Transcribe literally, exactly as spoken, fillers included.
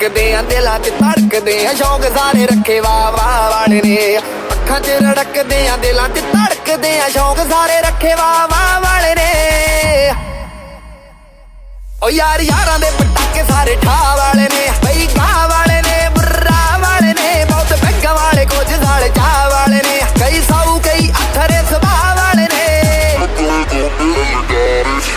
रड़कदे आ दिलां च धड़कदे आ शौक सारे रखे वाह वाह वाले ने अखां च रड़कदे आ दिलां च धड़कदे आ शौक सारे रखे वाह वाह वाले ने ओ यार यारां दे पटाके सारे ठा वाले ने बई गा वाले